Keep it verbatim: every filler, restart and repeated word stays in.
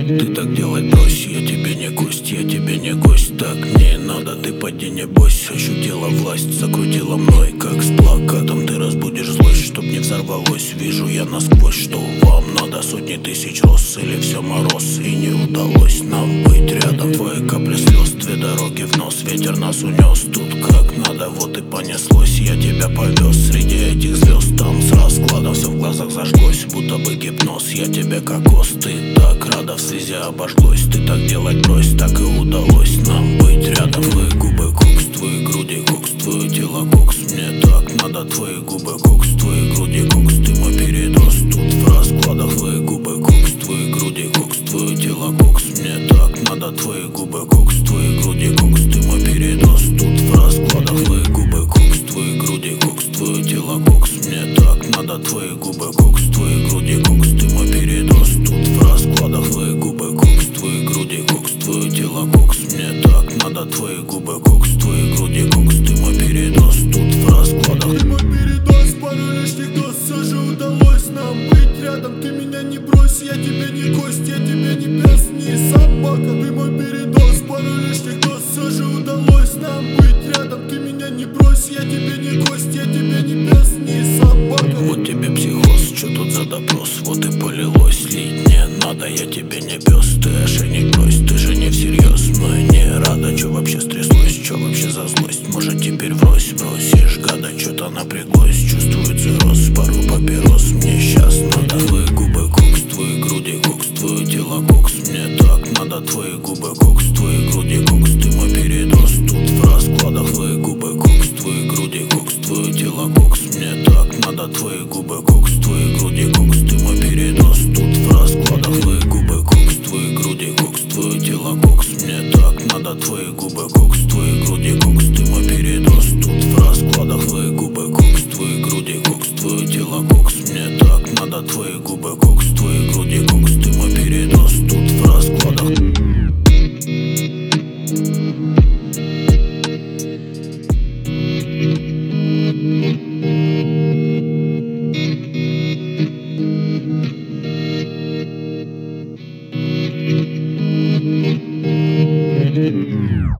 Ты так делать брось, я тебе не гость, я тебе не гость. Так не надо, ты поди не бойся. Ощутила власть, закрутила мной, как с плакатом. Ты разбудишь злость, чтоб не взорвалось. Вижу я насквозь, что вам надо сотни тысяч роз. Или все мороз, и не удалось нам быть рядом. Твои капли слез, две дороги в нос. Ветер нас унес, тут как надо, вот и понеслось. Я тебя повез среди этих звезд. Там с раскладом все в глазах зажглось, будто бы гипноз. Я тебе кокос, ты так рада, в слезе обожглось. Ты так делать брось, так и удалось нам быть рядом. Твои губы кокс, твои груди кокс, твое тело кокс. Мне так надо, твои губы кокс, твои груди кокс. Ты мой передоз, тут в раскладах. Твои губы кокс, твои груди кокс, твое тело кокс. Мне так надо, твои губы кокс, твои груди кокс. Ты мой передоз, тут в раскладах. Твои губы кокс, твои груди кокс, твое тело кокс. Мне так надо, твои губы кокс, твои груди кокс. Ты мой передоз, тут в раскладах. Твои губы кокс, твои груди кокс, твое тело кокс. Мне так надо, твои губы кокс, твои груди кокс. Ты мой передоз, тут в раскладах. Ты мой передоз, пару лишних доз. Все же удалось нам быть рядом. Ты меня не брось, я тебе не гость, я тебе не пес, не собака. Ты мой передоз, пару лишних доз. Все же удалось нам быть рядом. Ты меня не брось, я тебе не гость, я тебе не пес, не собака. Вот тебе психоз, что тут за допрос? Вот и полилось, лить не надо, я тебе не пес. Ты ошейник брось, ты же не всерьез. Мной не рада, чё вообще стряслось, чё вообще за злость? Может теперь врозь, бросишь гада, чё-то напряглось. Чувствую цирроз, пару папирос, мне щас надо. Твои губы кокс, твои груди кокс, твое тело кокс. Мне так надо, твои губы кокс, твои груди кокс. Ты мой передоз, тут в раскладах. Твои губы кокс, твои груди кокс, твое тело кокс. Мне так надо, твои губы кокс, твои груди кокс. Ты мой передоз, тут в раскладах. Твои губы кокс, твои груди кокс, твое тело кокс. Мне так надо, твои губы кокс, твои груди кокс. Ты мой передоз, тут в раскладах. Твои губы кокс, твои груди кокс, твое тело кокс. Мне так надо, твои губы кокс, твои груди.